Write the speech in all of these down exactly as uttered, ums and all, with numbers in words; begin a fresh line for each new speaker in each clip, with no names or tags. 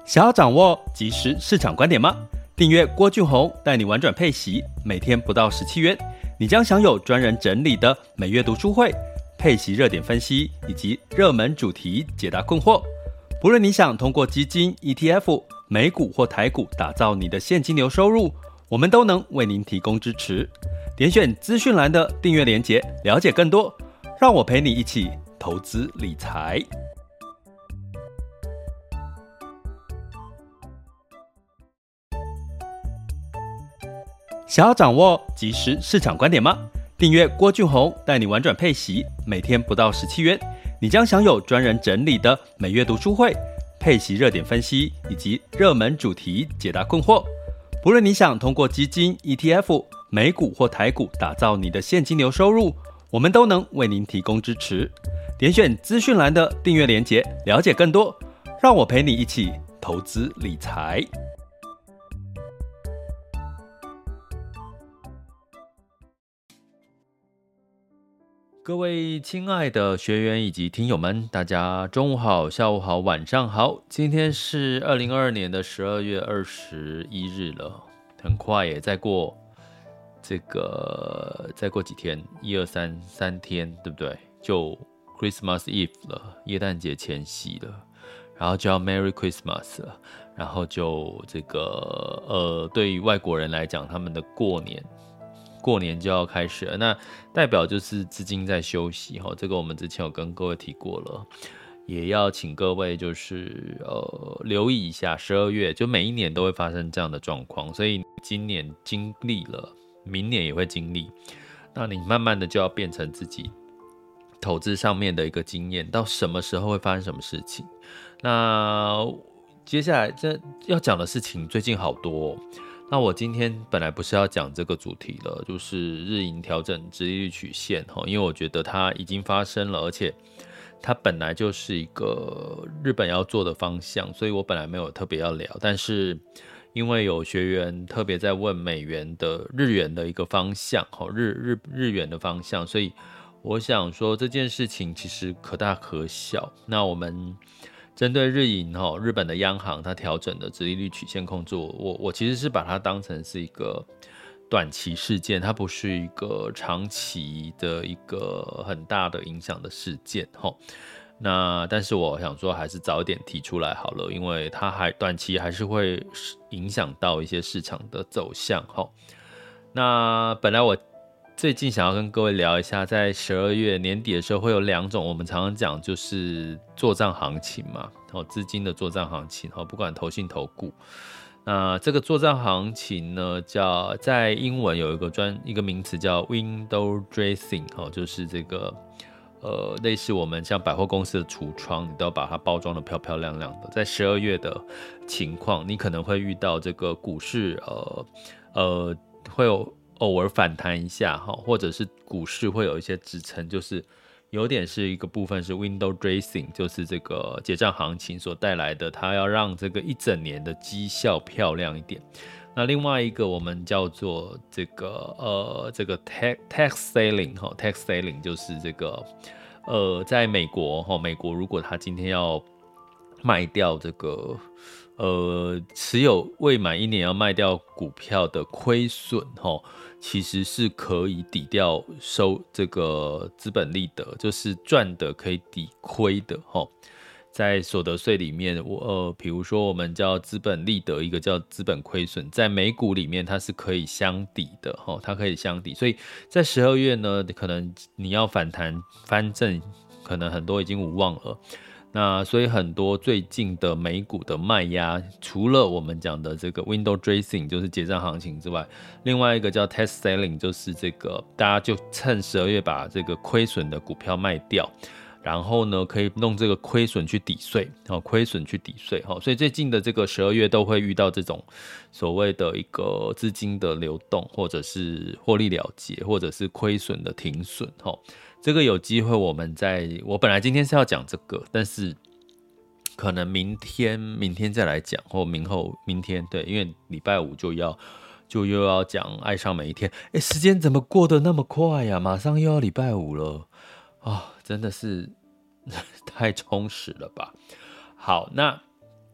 想要掌握即时市场观点吗？订阅郭俊宏带你玩转配息，每天不到十七元，你将享有专人整理的每月读书会、配息热点分析以及热门主题解答困惑。不论你想通过基金、E T F、美股或台股打造你的现金流收入，我们都能为您提供支持。点选资讯栏的订阅连结，了解更多。让我陪你一起投资理财。想要掌握即时市场观点吗？订阅郭俊宏带你玩转配息，每天不到十七元，你将享有专人整理的每月读书会、配息热点分析以及热门主题解答困惑。不论你想通过基金、E T F、美股或台股打造你的现金流收入，我们都能为您提供支持。点选资讯栏的订阅连结，了解更多。让我陪你一起投资理财。各位亲爱的学员以及听友们，大家中午好、下午好、晚上好。今天是二零二二年的十二月二十一日了，很快耶，再过这个再过几天，一二三三天，对不对？就 Christmas Eve 了，耶诞节前夕了，然后就要 Merry Christmas 了，然后就这个呃，对于外国人来讲，他们的过年。过年就要开始了，那代表就是资金在休息，这个我们之前有跟各位提过了，也要请各位就是呃留意一下，十二月就每一年都会发生这样的状况，所以今年经历了，明年也会经历，那你慢慢的就要变成自己投资上面的一个经验，到什么时候会发生什么事情。那接下来这要讲的事情最近好多哦。那我今天本来不是要讲这个主题了，就是日银调整殖利率曲线，因为我觉得它已经发生了，而且它本来就是一个日本要做的方向，所以我本来没有特别要聊，但是因为有学员特别在问美元的日元的一个方向，日日日元的方向，所以我想说这件事情其实可大可小。那我们针对日银日本的央行它调整的殖利率曲线控制，我我其实是把它当成是一个短期事件，它不是一个长期的一个很大的影响的事件。那但是我想说还是早一点提出来好了，因为它还短期还是会影响到一些市场的走向。那本来我最近想要跟各位聊一下，在十二月年底的时候会有两种我们常常讲就是作账行情嘛，资金的作账行情，不管投信投顾。那这个作账行情呢，叫在英文有一个专一个名词叫 window dressing， 就是这个呃类似我们像百货公司的橱窗，你都要把它包装的漂漂亮亮的。在十二月的情况，你可能会遇到这个股市呃呃会有偶尔反弹一下，或者是股市会有一些支撑，就是有点是一个部分是 window dressing， 就是这个结账行情所带来的，它要让这个一整年的绩效漂亮一点。那另外一个我们叫做这个呃这个 tax tax selling tax selling 就是这个呃在美国美国如果他今天要卖掉这个。呃，持有未满一年要卖掉股票的亏损，其实是可以抵掉收这个资本利得，就是赚的可以抵亏的，在所得税里面，呃，比如说我们叫资本利得，一个叫资本亏损，在美股里面它是可以相抵的，它可以相抵，所以在十二月呢，可能你要反弹翻正，可能很多已经无望了。那所以很多最近的美股的卖压，除了我们讲的这个 window dressing 就是结账行情之外，另外一个叫 tax selling 就是这个大家就趁十二月把这个亏损的股票卖掉，然后呢可以弄这个亏损去抵税，亏损去抵税，所以最近的这个十二月都会遇到这种所谓的一个资金的流动，或者是获利了结，或者是亏损的停损。这个有机会我们在我本来今天是要讲这个，但是可能明天明天再来讲，或明后明天，对，因为礼拜五就要就又要讲爱上每一天。哎，时间怎么过得那么快呀？马上又要礼拜五了啊、哦，真的是太充实了吧。好，那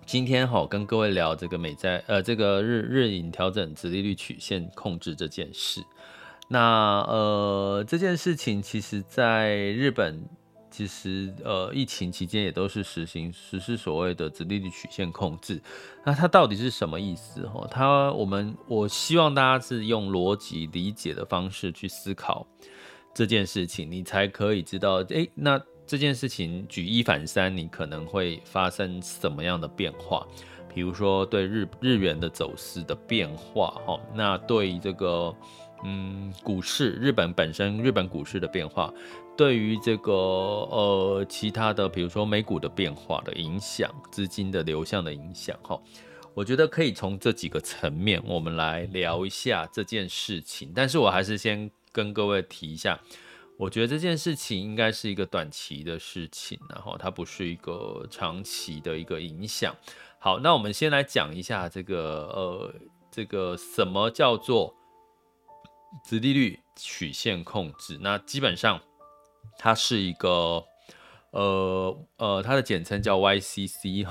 今天哈跟各位聊这个美债呃这个日日银调整殖利率曲线控制这件事。那呃这件事情其实在日本其实呃疫情期间也都是实行实施所谓的殖利率曲线控制。那它到底是什么意思哈？它我们我希望大家是用逻辑理解的方式去思考这件事情，你才可以知道诶那这件事情举一反三，你可能会发生什么样的变化？比如说对 日, 日元的走势的变化，那对于这个嗯股市，日本本身日本股市的变化，对于这个呃其他的，比如说美股的变化的影响，资金的流向的影响，我觉得可以从这几个层面，我们来聊一下这件事情。但是我还是先跟各位提一下。我觉得这件事情应该是一个短期的事情，然后它不是一个长期的一个影响。好，那我们先来讲一下这个呃，这个什么叫做殖利率曲线控制？那基本上它是一个呃呃，它的简称叫 Y C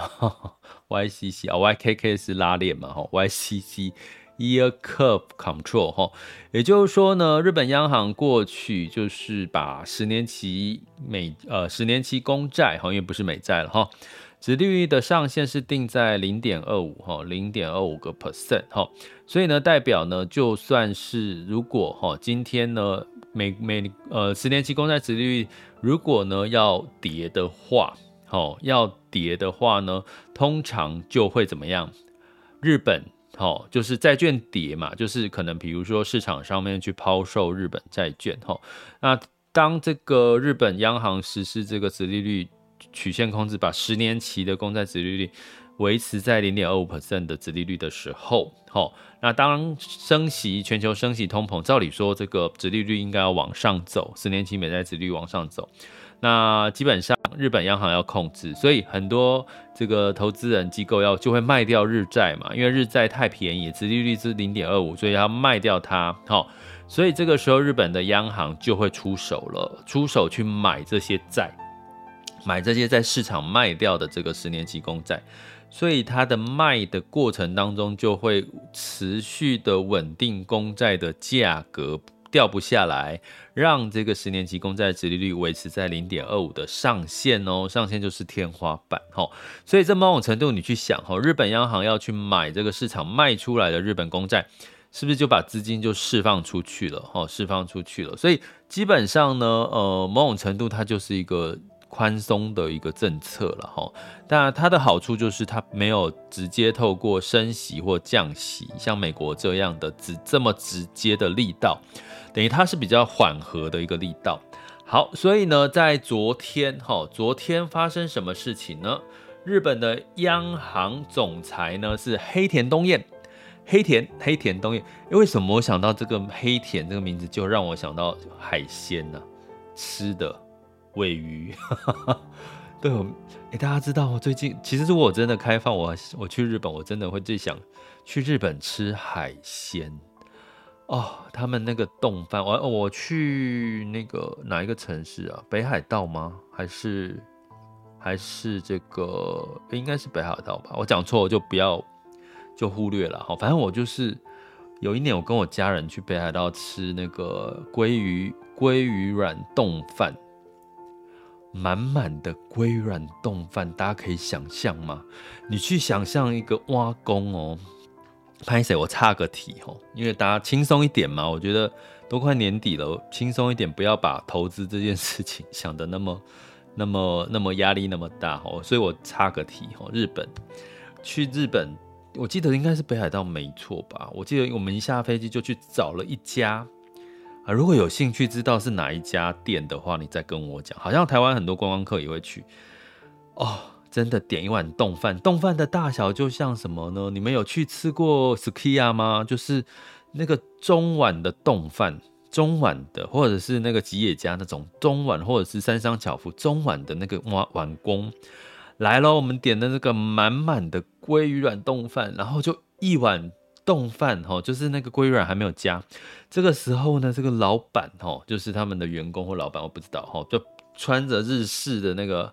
C，Y C C 啊 ，Y K K 是拉链嘛，哈 ，Y C C。Yield Curve Control 也就是说呢，日本央行过去就是把十年期美呃十年期公债因为不是美债了哈，殖利率的上限是定在 零点二五 哈 零点二五 个 percent 哈，所以呢代表呢就算是如果哈今天呢美美呃十年期公债殖利率如果呢要跌的话，哦要跌的话呢，通常就会怎么样？日本哦，就是债券跌嘛，就是可能比如说市场上面去抛售日本债券，哦，那当这个日本央行实施这个殖利率曲线控制，把十年期的公债殖利率维持在 零点二五 percent 的殖利率的时候，哦，那当升息全球升息通膨，照理说这个殖利率应该要往上走，十年期美债殖利率往上走。那基本上日本央行要控制，所以很多这个投资人机构要就会卖掉日债嘛，因为日债太便宜，殖利率是 零点二五，所以要卖掉它，哦，所以这个时候日本的央行就会出手了，出手去买这些债，买这些在市场卖掉的这个十年期公债，所以它的卖的过程当中就会持续的稳定公债的价格掉不下来，让这个十年期公债殖利率维持在 零点二五 的上限哦，上限就是天花板哦。所以这某种程度你去想哦，日本央行要去买这个市场卖出来的日本公债，是不是就把资金就释放出去了？哦，释放出去了。所以基本上呢，呃，某种程度它就是一个宽松的一个政策了哈。当然它的好处就是它没有直接透过升息或降息，像美国这样的直这么直接的力道。等于它是比较缓和的一个力道。好，所以呢，在昨天，哦，昨天发生什么事情呢？日本的央行总裁呢是黑田东彦，黑田黑田东彦。为什么我想到这个黑田这个名字，就让我想到海鲜呢、啊？吃的鲔鱼。对，哎，大家知道最近其实如果我真的开放，我我去日本，我真的会最想去日本吃海鲜。哦，他们那个冻饭，我我去那个哪一个城市啊？北海道吗？还是还是这个？应该是北海道吧？我讲错我就不要就忽略了哈。反正我就是有一年我跟我家人去北海道吃那个鲑鱼鲑鱼卵冻饭，满满的鲑鱼卵冻饭，大家可以想象吗？你去想象一个碗公哦。拍谁？我岔个题吼，因为大家轻松一点嘛。我觉得都快年底了，轻松一点，不要把投资这件事情想得那么、那么、那么压力那么大吼。所以我岔个题吼，日本去日本，我记得应该是北海道没错吧？我记得我们一下飞机就去找了一家啊。如果有兴趣知道是哪一家店的话，你再跟我讲。好像台湾很多观光客也会去哦。真的点一碗冻饭，冻饭的大小就像什么呢？你们有去吃过 Sukiya 吗？就是那个中碗的冻饭，中碗的，或者是那个吉野家那种中碗，或者是三商巧福中碗的那个碗公来了，我们点的那个满满的鲑鱼卵冻饭，然后就一碗冻饭，就是那个鲑鱼卵还没有加。这个时候呢，这个老板就是他们的员工或老板，我不知道，就穿着日式的那个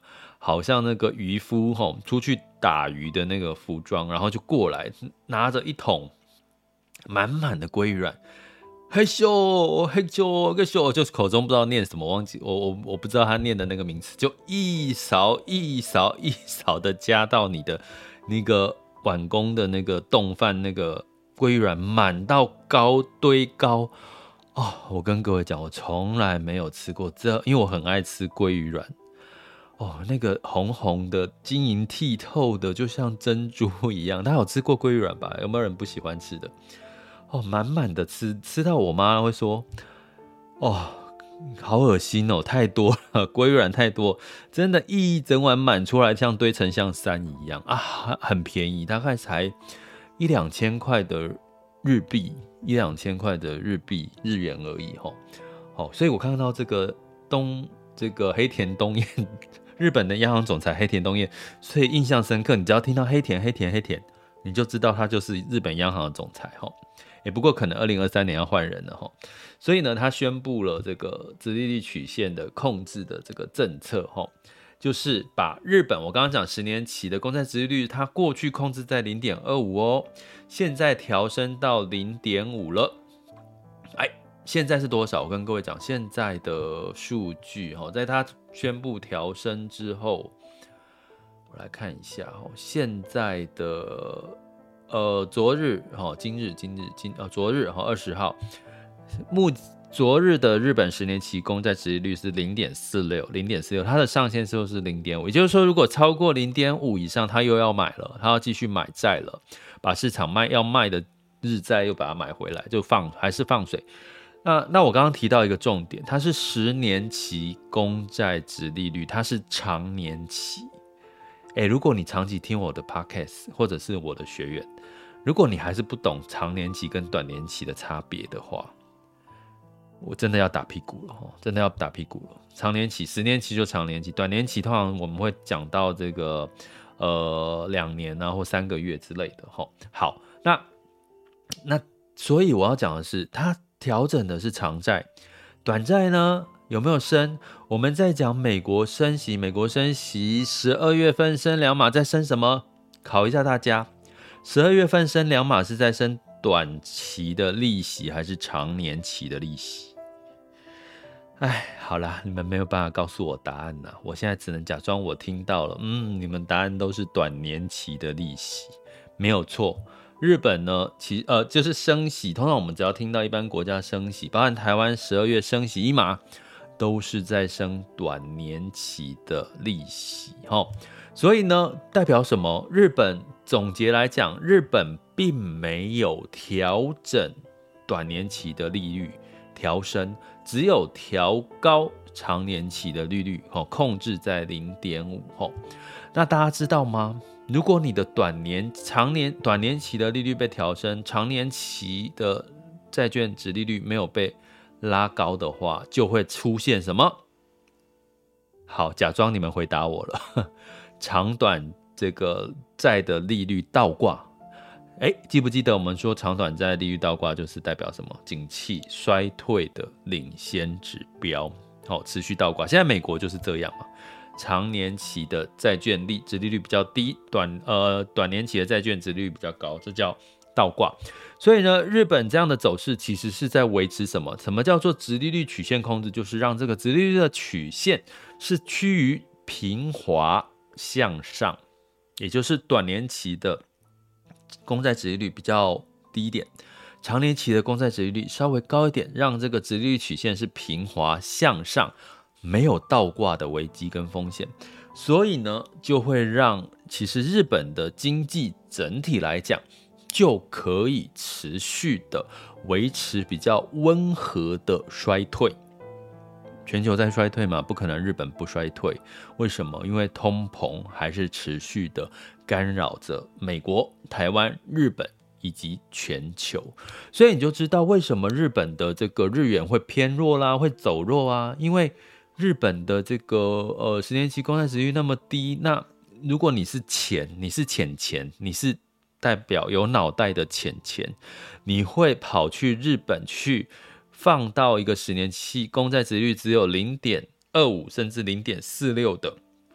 好像那个渔夫吼出去打鱼的那个服装，然后就过来拿着一桶满满的鲑鱼卵，嘿咻嘿咻嘿咻，就是口中不知道念什么，忘记我我我不知道他念的那个名词，就一勺一勺一勺的加到你的那个碗公的那个冻饭那个鲑鱼卵，满到高堆高哦！我跟各位讲，我从来没有吃过这，因为我很爱吃鲑鱼卵。哦，那个红红的、晶莹剔透的，就像珍珠一样。大家有吃过鲑鱼卵吧？有没有人不喜欢吃的？哦，满满的吃，吃到我妈会说：“哦，好恶心哦，太多了，鲑鱼卵太多，真的，一整碗满出来，像堆成像山一样啊，很便宜，大概才一两千块的日币，一两千块的日币日元而已哈。好、哦，所以我看到这个东这个黑田东彦。”日本的央行总裁黑田东彦，所以印象深刻。你只要听到黑田黑田黑田，你就知道他就是日本央行的总裁哈。也不过可能二零二三年要换人了哈，所以呢，他宣布了这个殖利率曲线的控制的这个政策哈，就是把日本我刚刚讲十年期的公债殖利率，它过去控制在 零点二五 哦，现在调升到 零点五 了。哎。现在是多少？我跟各位讲，现在的数据在它宣布调升之后，我来看一下现在的呃昨日今日今日今呃昨日二十号，目昨日的日本十年期公债殖利率是 零点四六， 零点四六， 它的上限就是 零点五， 也就是说，如果超过 零点五 以上，它又要买了，它要继续买债了，把市场卖要卖的日债又把它买回来，就放还是放水。那, 那我刚刚提到一个重点，它是十年期公债殖利率，它是长年期。欸，如果你长期听我的 podcast 或者是我的学员，如果你还是不懂长年期跟短年期的差别的话，我真的要打屁股了，真的要打屁股了。长年期，十年期就长年期，短年期通常我们会讲到这个呃两年啊或三个月之类的。好，那那所以我要讲的是，它调整的是长债，短债呢有没有升？我们在讲美国升息，美国升息，十二月份升两码，在升什么？考一下大家，十二月份升两码是在升短期的利息还是长年期的利息？哎，好啦，你们没有办法告诉我答案啦，我现在只能假装我听到了，嗯，你们答案都是短年期的利息，没有错。日本呢，其呃就是升息，通常我们只要听到一般国家升息，包含台湾十二月升息一码，都是在升短年期的利息，齁。所以呢，代表什么？日本总结来讲，日本并没有调整短年期的利率调升，只有调高长年期的利率，控制在 零点五。那大家知道吗？如果你的短年、长年、短年期的利率被调升，长年期的债券殖利率没有被拉高的话，就会出现什么？好，假装你们回答我了，长短这个债的利率倒挂。哎，记不记得我们说长短债利率倒挂就是代表什么？景气衰退的领先指标。好，持续倒挂。现在美国就是这样嘛。长年期的债券利殖利率比较低，短呃短年期的债券殖利率比较高，这叫倒挂。所以呢，日本这样的走势其实是在维持什么？什么叫做殖利率曲线控制？就是让这个殖利率的曲线是趋于平滑向上，也就是短年期的公债殖利率比较低一点，长年期的公债殖利率稍微高一点，让这个殖利率曲线是平滑向上。没有倒挂的危机跟风险，所以呢，就会让其实日本的经济整体来讲，就可以持续的维持比较温和的衰退。全球在衰退嘛，不可能日本不衰退。为什么？因为通膨还是持续的干扰着美国、台湾、日本以及全球，所以你就知道为什么日本的这个日元会偏弱啦，会走弱啊，因为日本的这个呃十年期公债殖利率那么低，那如果你是钱，你是浅钱，你是代表有脑袋的浅钱，你会跑去日本去放到一个十年期公债殖利率只有 零点二五 甚至 零点四六 的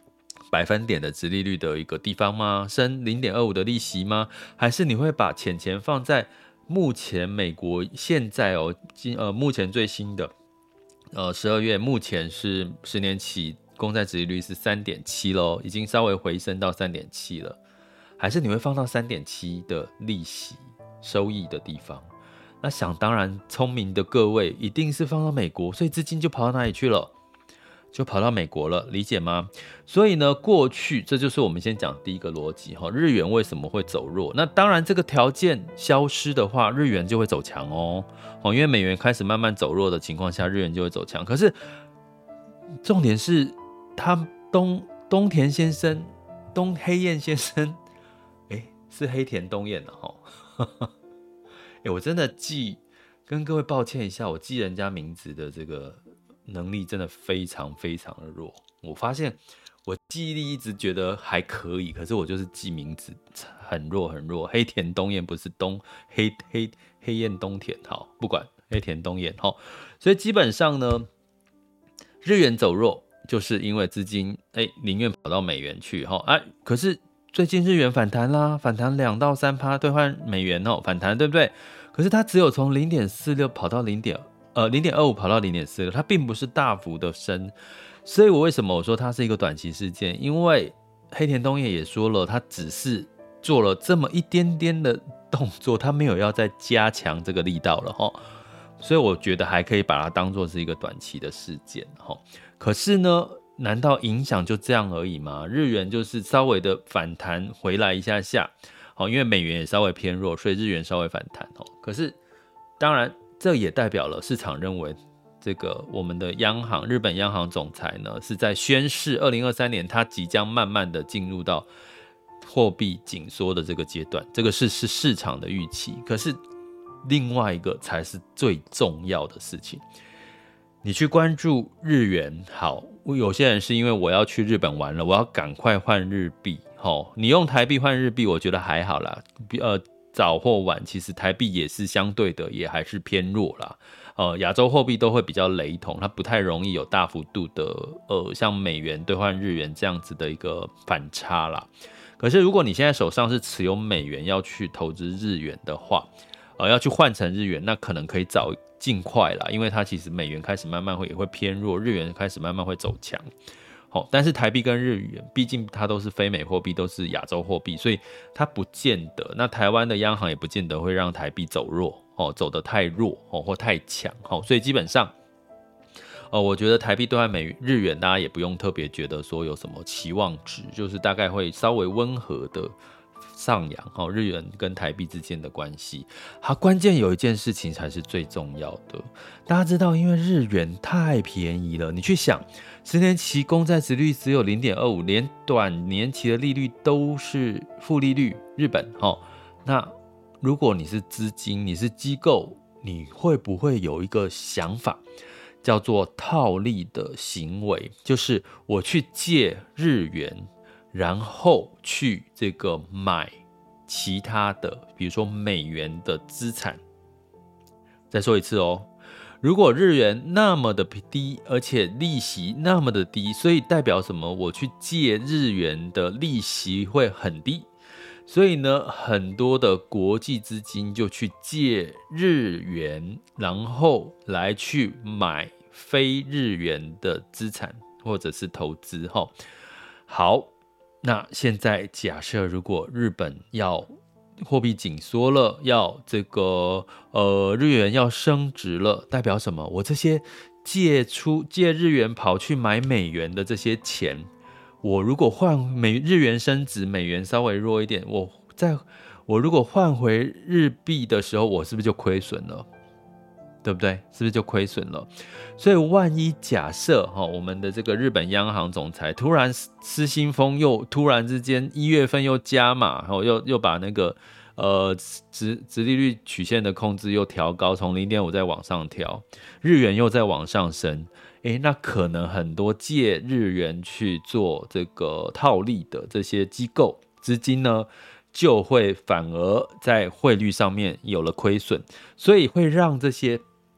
百分点的殖利率的一个地方吗？升 零点二五 的利息吗？还是你会把钱钱放在目前美国现在哦，呃，目前最新的呃十二月，目前是十年期公债殖利率是 三点七 咯，已经稍微回升到 三点七 了。还是你会放到 三点七 的利息收益的地方？那想当然，聪明的各位一定是放到美国，所以资金就跑到哪里去了？就跑到美国了，理解吗？所以呢，过去这就是我们先讲第一个逻辑，日元为什么会走弱？那当然，这个条件消失的话，日元就会走强哦。因为美元开始慢慢走弱的情况下，日元就会走强。可是重点是，他东东田先生、东黑彦先生，哎，是黑田东彦的哈。哎，我真的记，跟各位抱歉一下，我记人家名字的这个能力真的非常非常的弱。我发现我记忆力一直觉得还可以，可是我就是记名字很弱很弱。黑田东彦不是东黑黑黑彦东田，好，不管黑田东彦哈。所以基本上呢，日元走弱就是因为资金哎宁愿跑到美元去哈。哎，可是最近日元反弹啦，反弹两到三趴兑换美元哦，反弹对不对？可是它只有从 零点四六 跑到零点呃 零点二五 跑到 零点四六，它并不是大幅的升。所以我为什么我说它是一个短期事件？因为黑田东彦也说了，他只是做了这么一点点的动作，他没有要再加强这个力道了齁。所以我觉得还可以把它当作是一个短期的事件齁。可是呢，难道影响就这样而已吗？日元就是稍微的反弹回来一下下，因为美元也稍微偏弱，所以日元稍微反弹。可是当然这也代表了市场认为这个我们的央行日本央行总裁呢是在宣示二零二三年它即将慢慢的进入到货币紧缩的这个阶段，这个是是市场的预期。可是另外一个才是最重要的事情，你去关注日元，好，有些人是因为我要去日本玩了，我要赶快换日币，齁，你用台币换日币，我觉得还好啦，呃，早或晚，其实台币也是相对的，也还是偏弱啦。呃，亚洲货币都会比较雷同，它不太容易有大幅度的，呃，像美元兑换日元这样子的一个反差啦。可是如果你现在手上是持有美元要去投资日元的话，呃，要去换成日元，那可能可以早尽快啦，因为它其实美元开始慢慢会也会偏弱，日元开始慢慢会走强。好，但是台币跟日元，毕竟它都是非美货币，都是亚洲货币，所以它不见得。那台湾的央行也不见得会让台币走弱，哦，走得太弱哦或太强，哦，所以基本上，呃，我觉得台币兑换美日元，大家也不用特别觉得说有什么期望值，就是大概会稍微温和的上扬，哦，日元跟台币之间的关系。好，关键有一件事情才是最重要的，大家知道，因为日元太便宜了，你去想。十年期公债殖利率只有 零点二五， 连短年期的利率都是负利率，日本、哦、那如果你是资金，你是机构，你会不会有一个想法叫做套利的行为，就是我去借日元，然后去这个买其他的比如说美元的资产。再说一次哦，如果日元那么的低，而且利息那么的低，所以代表什么？我去借日元的利息会很低，所以呢，很多的国际资金就去借日元，然后来去买非日元的资产或者是投资。好，那现在假设如果日本要货币紧缩了，要这个呃日元要升值了，代表什么？我这些借出借日元跑去买美元的这些钱，我如果换美日元升值，美元稍微弱一点，我在我如果换回日币的时候，我是不是就亏损了？对不对？是不是就亏损了？所以万一假设、哦、我们的这个日本央行总裁突然失心疯，又突然之间一月份又加码，然后又又把那个呃殖殖利率曲线的控制又调高，从 零点五 再往上调，日元又再往上升，诶，那可能很多借日元去做这个套利的这些机构资金呢，就会反而在汇率上面有了亏损，所以会让这些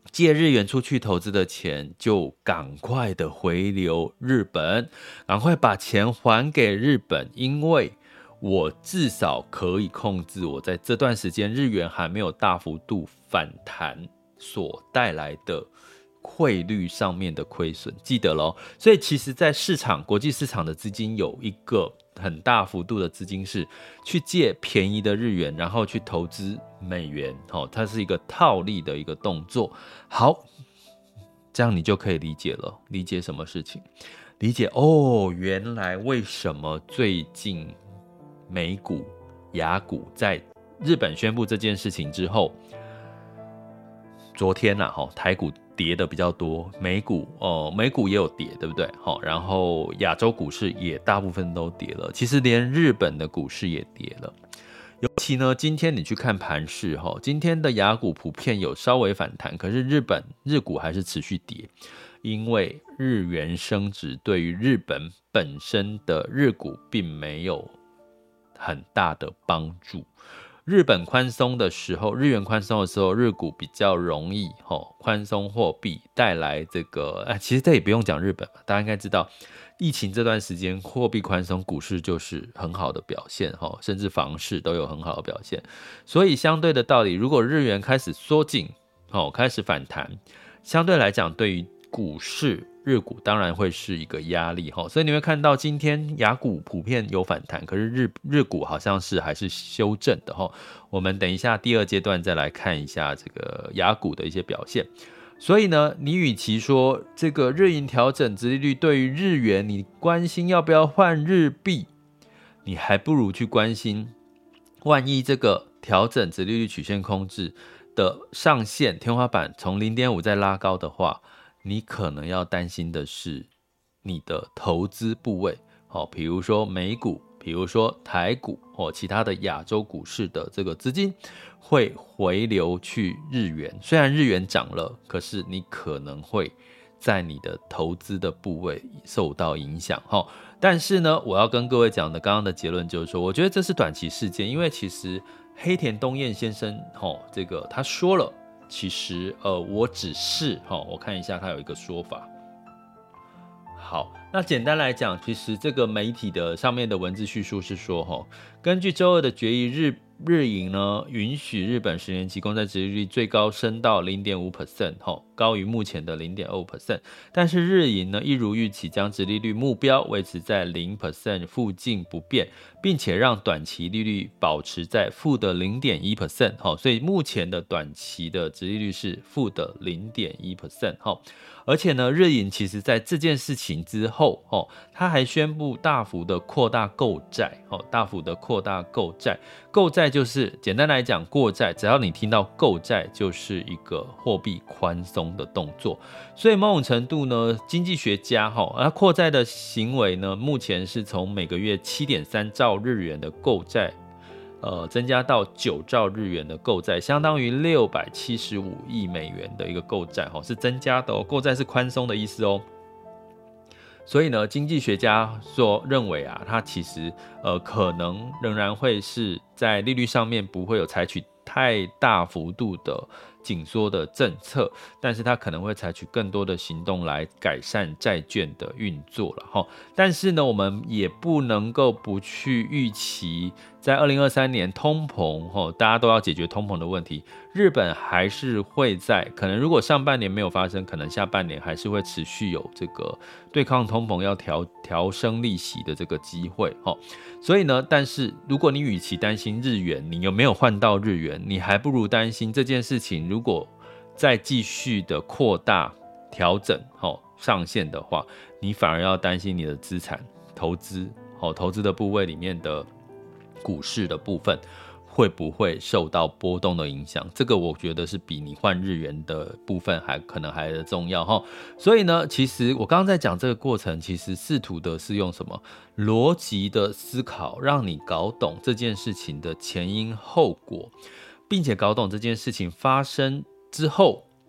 借日元出去投资的钱就赶快的回流日本，赶快把钱还给日本，因为我至少可以控制我在这段时间日元还没有大幅度反弹所带来的汇率上面的亏损，记得咯。所以其实在市场国际市场的资金有一个很大幅度的资金是去借便宜的日元，然后去投资美元，哦，它是一个套利的一个动作。好，这样你就可以理解了，理解什么事情？理解哦，原来为什么最近美股、亚股在日本宣布这件事情之后，昨天啊，台股跌的比较多，美股哦，美股也有跌，对不对？然后亚洲股市也大部分都跌了，其实连日本的股市也跌了。尤其呢，今天你去看盘势，今天的亚股普遍有稍微反弹，可是日本日股还是持续跌，因为日元升值对于日本本身的日股并没有很大的帮助。日本宽松的时候，日元宽松的时候，日股比较容易宽松货币带来这个、啊、其实这也不用讲日本，大家应该知道疫情这段时间货币宽松，股市就是很好的表现，甚至房市都有很好的表现。所以相对的道理，如果日元开始缩紧，开始反弹，相对来讲对于股市日股当然会是一个压力，所以你会看到今天亚股普遍有反弹，可是 日, 日股好像是还是修正的。我们等一下第二阶段再来看一下这个亚股的一些表现。所以呢，你与其说这个日银调整殖利率对于日元你关心要不要换日币，你还不如去关心万一这个调整殖利率曲线控制的上限天花板从 零点五 再拉高的话，你可能要担心的是你的投资部位，比如说美股，比如说台股，其他的亚洲股市的这个资金会回流去日元。虽然日元涨了，可是你可能会在你的投资的部位受到影响。但是呢，我要跟各位讲的刚刚的结论就是说，我觉得这是短期事件，因为其实黑田东彦先生这个他说了，其实呃，我只是我看一下他有一个说法。好，那简单来讲，其实这个媒体的上面的文字叙述是说，根据周二的决议，日日银呢允许日本十年期公债殖利率最高升到 零点五 百分点， 高于目前的 零点二五 百分点， 但是日银呢一如预期将殖利率目标维持在 零 百分点 附近不变，并且让短期利率保持在负的 零点一 百分点， 所以目前的短期的殖利率是负的 零点一 百分点。而且呢，日银其实在这件事情之后，哦，他还宣布大幅的扩大购债，哦，大幅的扩大购债。购债就是简单来讲，过债，只要你听到购债，就是一个货币宽松的动作。所以某种程度呢，经济学家哈，而扩债的行为呢，目前是从每个月 七点三兆日元的购债。呃，增加到九兆日元的购债，相当于六百七十五亿美元的一个购债，是增加的哦。购债是宽松的意思哦。所以呢，经济学家说认为啊，它其实呃可能仍然会是在利率上面不会有采取太大幅度的紧缩的政策，但是它可能会采取更多的行动来改善债券的运作了。但是呢，我们也不能够不去预期，在二零二三年通膨，大家都要解决通膨的问题，日本还是会在可能如果上半年没有发生，可能下半年还是会持续有这个对抗通膨要调调升利息的这个机会。所以呢，但是如果你与其担心日元你有没有换到日元，你还不如担心这件事情如果再继续的扩大调整上限的话，你反而要担心你的资产投资投资的部位里面的股市的部分会不会受到波动的影响，这个我觉得是比你换日元的部分还可能还的重要齁。所以呢，其实我刚刚在讲这个过程，其实试图的是用什么逻辑的思考，让你搞懂这件事情的前因后果，并且搞懂这件事情发生之后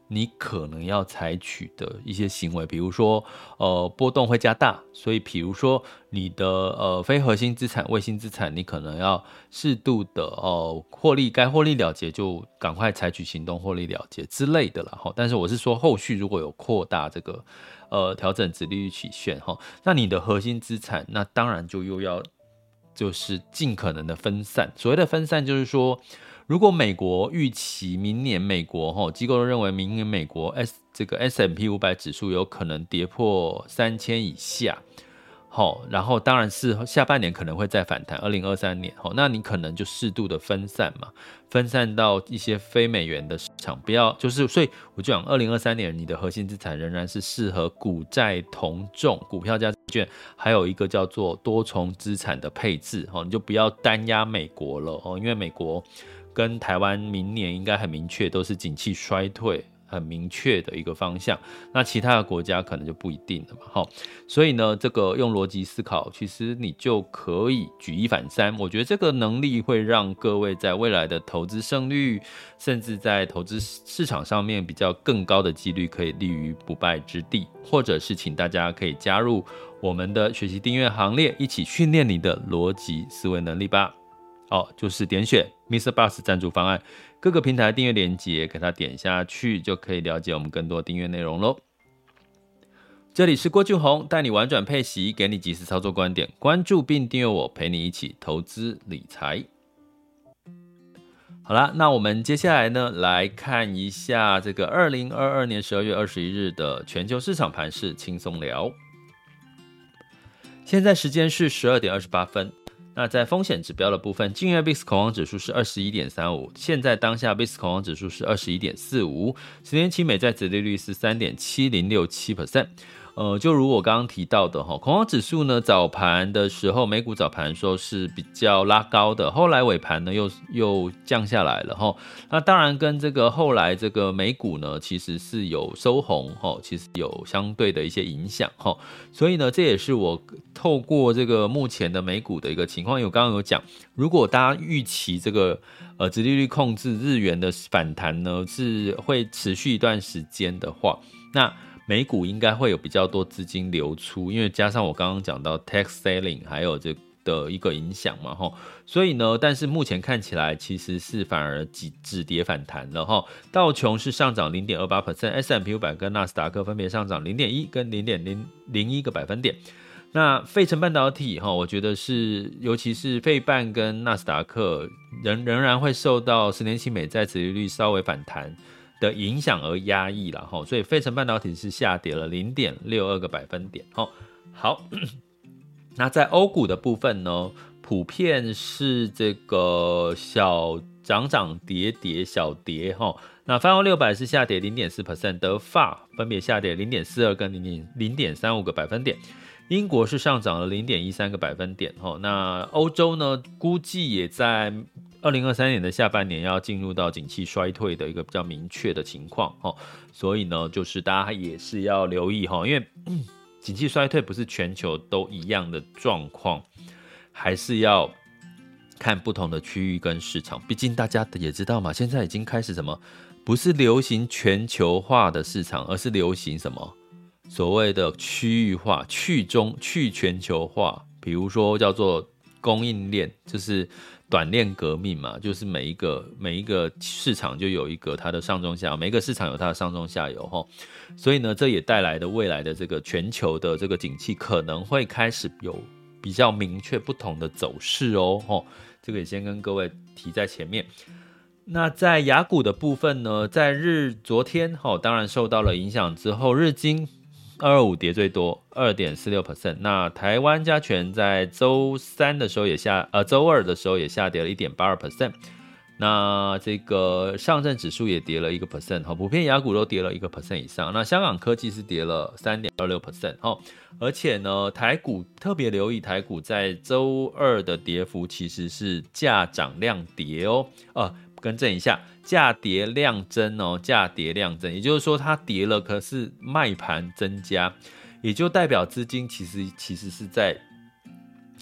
你可能要采取的一些行为，比如说呃波动会加大，所以比如说你的呃非核心资产、卫星资产，你可能要适度的哦获利，该获利了结就赶快采取行动获利了结之类的啦。但是我是说后续如果有扩大这个呃调整殖利率期限，那你的核心资产那当然就又要就是尽可能的分散。所谓的分散就是说，如果美国预期明年美国齁机构都认为明年美国 S 这个 S and P 五百 指数有可能跌破三千以下，齁然后当然是下半年可能会再反弹，二零二三年齁那你可能就适度的分散嘛，分散到一些非美元的市场，不要就是所以我就讲二零二三年你的核心资产仍然是适合股债同重，股票加债券，还有一个叫做多重资产的配置，你就不要单压美国了，因为美国跟台湾明年应该很明确都是景气衰退很明确的一个方向，那其他的国家可能就不一定了嘛。所以呢这个用逻辑思考其实你就可以举一反三，我觉得这个能力会让各位在未来的投资胜率，甚至在投资市场上面比较更高的几率可以立于不败之地，或者是请大家可以加入我们的学习订阅行列，一起训练你的逻辑思维能力吧。哦，就是点选 Mister Bus 赞助方案，各个平台订阅连结，给它点下去就可以了解我们更多订阅内容咯。这里是郭俊宏，带你玩转配息，给你即时操作观点，关注并订阅我，陪你一起投资理财。好啦，那我们接下来呢，来看一下这个二零二二年十二月二十一日的全球市场盘势轻松聊。现在时间是十二点二十八分。那在风险指标的部分，近月 V I X 恐慌指数是 二十一点三五， 现在当下 V I X 恐慌指数是 二十一点四五， 十年期美债殖利率是 三点七零六七 百分点。呃，就如我刚刚提到的齁，恐慌指数呢，早盘的时候，美股早盘的时候是比较拉高的，后来尾盘呢又又降下来了齁。那当然跟这个后来这个美股呢，其实是有收红齁，其实有相对的一些影响齁。所以呢，这也是我透过这个目前的美股的一个情况，因为我刚刚有讲，如果大家预期这个呃殖利率控制日元的反弹呢是会持续一段时间的话，那美股应该会有比较多资金流出，因为加上我刚刚讲到 tax selling 还有这的一个影响嘛，所以呢，但是目前看起来其实是反而止跌反弹了，道琼是上涨 零点二八 百分点， S and P 五百 跟纳斯达克分别上涨 零点一 跟 零点零一 个百分点。那费城半导体我觉得是尤其是费半跟纳斯达克仍仍然会受到十年期美债殖利率稍微反弹的影响而压抑啦，所以费城半导体是下跌了 零点六二 个百分点。好，那在欧股的部分呢，普遍是这个小涨涨跌跌小跌，那泛欧六百是下跌 零点四 百分点， 德法分别下跌 零点四二 跟 零点三五 个百分点，英国是上涨了 零点一三 个百分点。那欧洲呢，估计也在二零二三年的下半年要进入到景气衰退的一个比较明确的情况，所以呢，就是大家也是要留意，因为景气衰退不是全球都一样的状况，还是要看不同的区域跟市场。毕竟大家也知道嘛，现在已经开始什么，不是流行全球化的市场，而是流行什么所谓的区域化、去中去全球化，比如说叫做供应链，就是短链革命嘛，就是每一个每一个市场就有一个它的上中下游，每一个市场有它的上中下游，所以呢，这也带来的未来的这个全球的这个景气可能会开始有比较明确不同的走势哦，这个也先跟各位提在前面。那在亚股的部分呢，在日昨天当然受到了影响之后，日经二二五跌最多 二点四六 百分点， 那台湾加权在周三的时候也下呃周二的时候也下跌了 一点八二 百分点， 那这个上证指数也跌了 百分之一， 普遍亚股都跌了 百分之一 以上，那香港科技是跌了 三点二六 百分点， 而且呢台股特别留意，台股在周二的跌幅其实是价涨量跌哦，呃更正一下，价跌量增哦，价跌量增，也就是说它跌了，可是卖盘增加，也就代表资金其实其实是在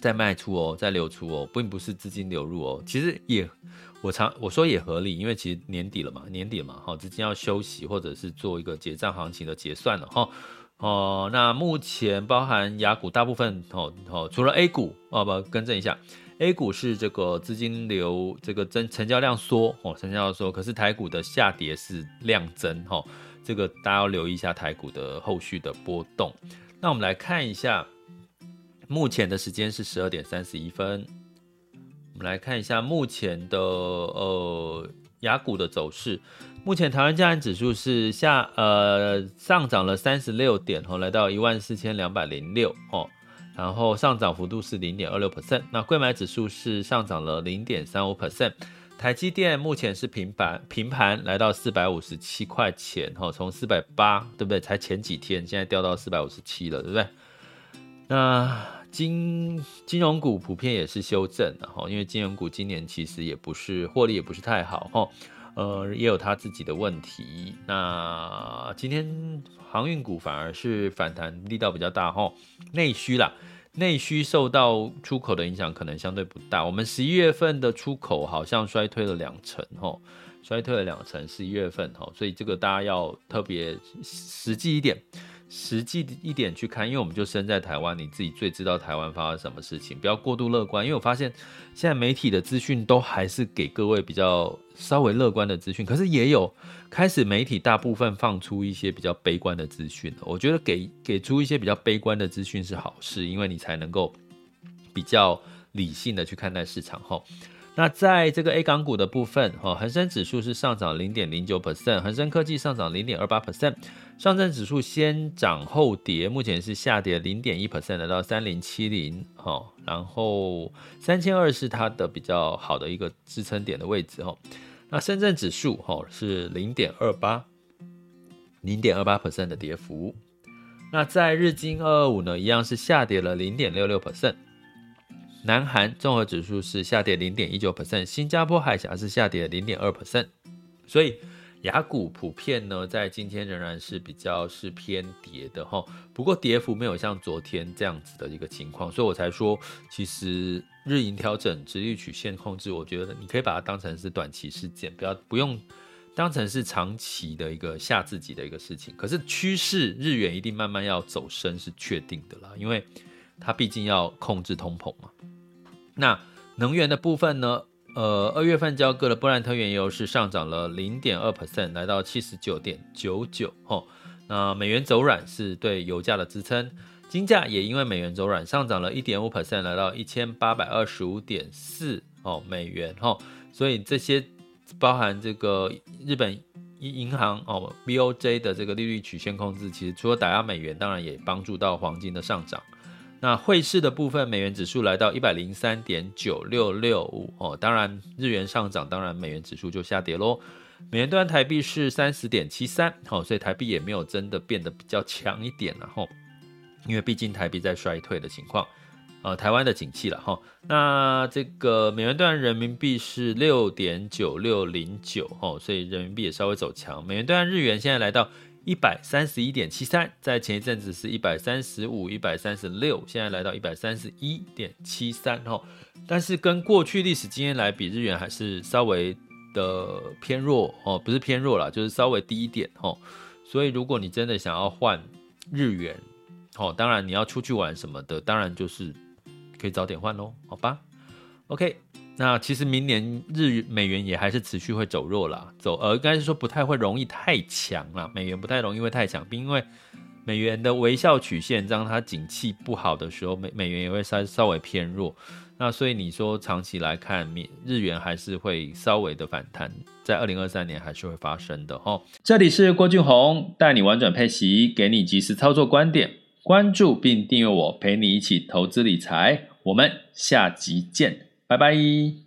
在卖出哦，在流出哦，并不是资金流入哦。其实也我常我说也合理，因为其实年底了嘛，年底了嘛，哈，资金要休息或者是做一个结账行情的结算了哈。哦，那目前包含亚股大部分哦哦，除了 A 股哦，不更正一下 ，A 股是这个资金流这个增成交量缩哦，成交量缩，可是台股的下跌是量增哦，这个大家要留意一下台股的后续的波动。那我们来看一下，目前的时间是十二点三十一分，我们来看一下目前的呃亚股的走势。目前台湾加权指数是下呃上涨了三十六点哦，来到一万四千两百零六哦，然后上涨幅度是 百分之零点二六。那柜买指数是上涨了 百分之零点三五。台积电目前是平盘平盘来到四百五十七块钱哦，从四百八对不对？才前几天，现在掉到四百五十七了，对不对？那金金融股普遍也是修正的哈，因为金融股今年其实也不是获利也不是太好哈。呃，也有他自己的问题。那今天航运股反而是反弹力道比较大齁，内需啦，内需受到出口的影响可能相对不大。我们十一月份的出口好像衰退了两成齁，衰退了两成，十一月份齁，所以这个大家要特别实际一点。实际一点去看，因为我们就身在台湾，你自己最知道台湾发生什么事情，不要过度乐观。因为我发现现在媒体的资讯都还是给各位比较稍微乐观的资讯，可是也有开始媒体大部分放出一些比较悲观的资讯。我觉得给给出一些比较悲观的资讯是好事，因为你才能够比较理性的去看待市场齁。那在这个 A 港股的部分，恒生指数是上涨 百分之零点零九， 恒生科技上涨 百分之零点二八， 上证指数先涨后跌，目前是下跌 百分之零点一， 来到三零七零，然后三千二是它的比较好的一个支撑点的位置。那深圳指数是 百分之零点二八， 零点二八 的跌幅。那在日经二二五呢，一样是下跌了 百分之零点六六。南韩综合指数是下跌 百分之零点一九， 新加坡海峡是下跌 百分之零点二。 所以亚股普遍呢在今天仍然是比较是偏跌的齁，不过跌幅没有像昨天这样子的一个情况，所以我才说其实日营调整殖利率曲线控制，我觉得你可以把它当成是短期事件，不要不用当成是长期的一个吓自己的一个事情。可是趋势日元一定慢慢要走升是确定的啦，因为它毕竟要控制通膨嘛。那能源的部分呢？呃，二月份交割的布兰特原油是上涨了 百分之零点二， 来到 七十九点九九。哦，那美元走软是对油价的支撑，金价也因为美元走软上涨了 百分之一点五， 来到 一千八百二十五点四 美元。哦，所以这些包含这个日本银行哦 B O J 的这个利率曲线控制，其实除了打压美元，当然也帮助到黄金的上涨。那汇市的部分，美元指数来到 一百零三点九六六五、哦、当然日元上涨，当然美元指数就下跌咯。美元兑换台币是 三十点七三、哦、所以台币也没有真的变得比较强一点啦、哦、因为毕竟台币在衰退的情况，呃，台湾的景气啦、哦、那这个美元兑换人民币是 六点九六零九、哦、所以人民币也稍微走强。美元兑换日元现在来到一百三十一点七三，在前一阵子是一百三十五、一百三十六，现在来到一百三十一点七三、哦、但是跟过去历史经验来比，日元还是稍微的偏弱、哦、不是偏弱啦，就是稍微低一点、哦、所以如果你真的想要换日元、哦、当然你要出去玩什么的，当然就是可以早点换咯，好吧 OK。那其实明年日美元也还是持续会走弱啦，走呃应该是说不太会容易太强啦，美元不太容易会太强，因为美元的微笑曲线，当它景气不好的时候，美美元也会稍稍微偏弱。那所以你说长期来看，日元还是会稍微的反弹，在二零二三年还是会发生的齁。这里是郭俊宏，带你玩转配息，给你及时操作观点，关注并订阅我，陪你一起投资理财。我们下集见。拜拜。